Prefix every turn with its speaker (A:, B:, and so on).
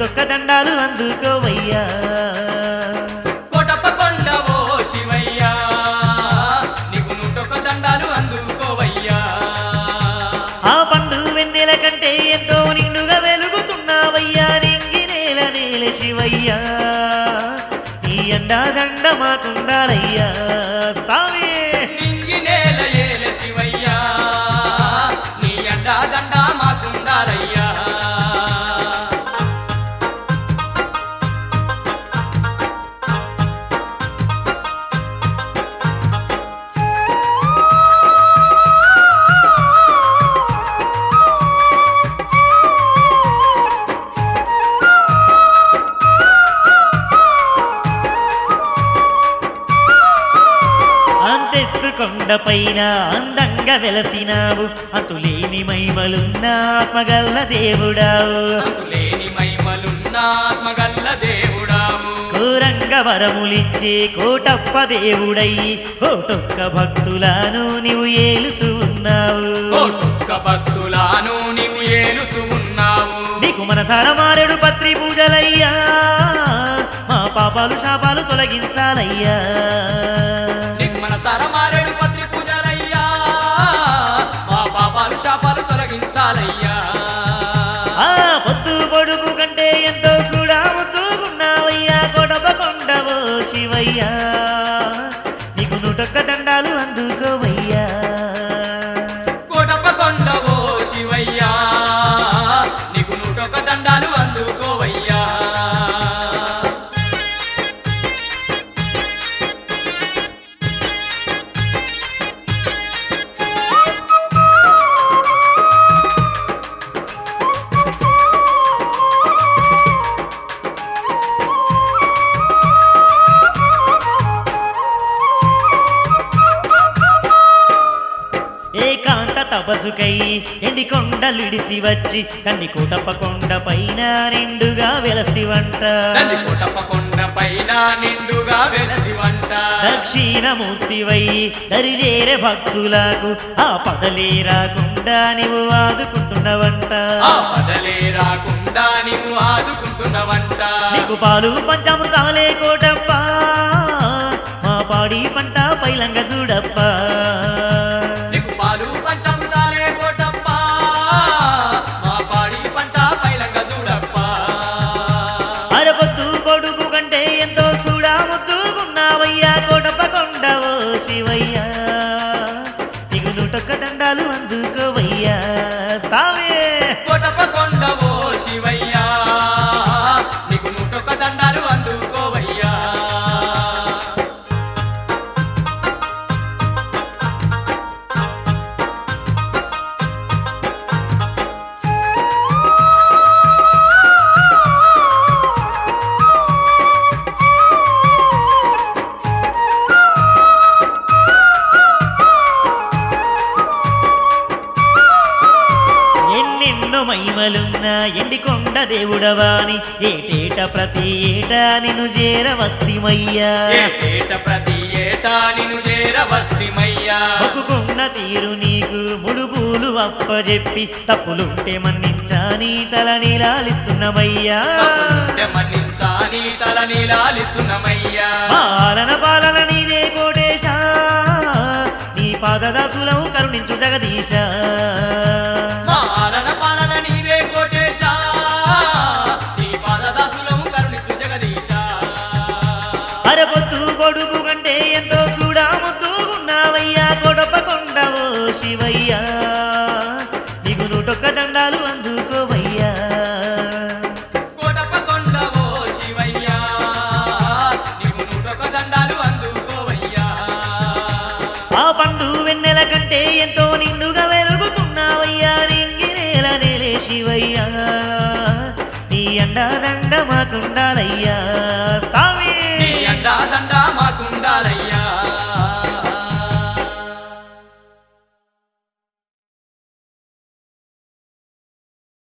A: నూటొక్క దండాలు అందుకోవయ్యా.
B: కోటప్ప కొండవో శివయ్యా నీకు నూటొక్క దండాలు అందుకోవయ్యా.
A: ఆ పండు వెన్నెల కంటే ఎంతో నిండుగా వెలుగుతున్నావయ్యా నింగి నేల నేల శివయ్యా. నీ అండా దండ మాకుండాలయ్యా స్వామి.
B: నింగి నేల ఏల శివయ్యా నీ అండా దండ మాకుండాలయ్యా.
A: అంతెత్తు కొండపైన అందంగా వెలసినావు అంతులేని మహిమలున్న ఆత్మగల్ల దేవుడావు.
B: అంతులేని మహిమలున్న ఆత్మగల్ల దేవుడావు.
A: ఘోరంగ వరములిచ్చే కోటప్ప దేవుడై కోటొక్క భక్తులను నీవు ఏలుతూ ఉన్నావు.
B: కోటొక్క భక్తులను నీవు ఏలుతూ ఉన్నావు.
A: నీకు మనసార మారేడు పత్రి పూజలయ్యా మా పాపాలు శాపాలు తొలగించాలయ్యా.
B: నీకు మన తరమారేడు పత్రి పూజలయ్యా మా పాపాలు శాపాలు తొలగించాలయ్యా.
A: ఆ పొద్దు పొడుపు కంటే ఎంతో కూడా ముద్దుకున్నావయ్యా కోటప్ప కొండవో శివయ్యా. నీకు నూటొక్క దండాలు అందుకోవయ్యా.
B: కోటప్ప కొండవో శివయ్యా నీకు నూటొక్క దండాలు అందుకోవయ్యా.
A: ఏకాంత తపసుకై ఎండి కొండలిడిసి వచ్చి కండి కోటప్ప కొండ పైన నిండుగా వెలసి వంట.
B: తల్లి కోటప్ప కొండ పైన నిండుగా వెలసి వంట.
A: దక్షిణమూర్తివై దరిజేరే భక్తులకు ఆ పదలే రాకుండా నీవు ఆదుకుంటున్నవంట.
B: ఆ పదలే రాకుండా నీవు ఆదుకుంటున్నవంట.
A: నీకు పాలు పంచామృతాలే కోటప్ప మా పాడి పంట పైలంగ చూడప్ప.
B: నీకు పాలు పంచామృతాలే కోటప్ప మా పాడి పంట పైలంగ చూడప్ప.
A: అరపొద్దు పొడుపు కంటే ఎంతో చూడా ముద్దుకున్నావయ్యా కోటప్ప కొండవో శివయ్యా. నీకు నూటొక్క దండాలు అందుకోవయ్యా సామే.
B: కోటప్ప కొండవో శివయ్యా నీకు నూటొక్క దండాలు అందుకోవయ్యా.
A: ఎన్నెన్నో మహిమలున్న ఎండి కొండ దేవుడవాని ఏటేట ప్రతి ఏటా నిన్ను చేరవస్తిమయ్యా.
B: ఏటేట ప్రతి ఏటా నిన్ను చేరవస్తిమయ్యా.
A: మొక్కుకున్న తీరు నీకు ముడుపులు అప్పజెప్పి తప్పులుంటే మన్నించాని తల నీలాలిస్తున్నమయ్యా.
B: తప్పులుంటే మన్నించాని తల నీలాలిస్తున్నమయ్యా.
A: పాలన పాలన నీదే కోటేశా నీ పాదదాసులం కరుణించు జగదీశ.
B: పాలన పాలన నీదే కోటేశా నీ పాదదాసులము కరుణించు జగదీశ.
A: అరపొద్దు పొడుపు కంటే ఎంతో చూడా ముద్దుకున్నావయ్యా కోటప్ప కొండవో శివయ్యా. నీకు నూటొక్క దండాలు అందుకోవయ్యా.
B: కోటప్ప కొండవో శివయ్యా నీకు నూటొక్క దండాలు అందుకోవయ్యా.
A: ఆ పండు వెన్నెల కంటే ఎంతో నిండుగా వెలుగుతున్నావయ్యా నింగి నేల నేలే శివయ్యా. నీ అండా దండ మాకుండాలయ్యా సామి.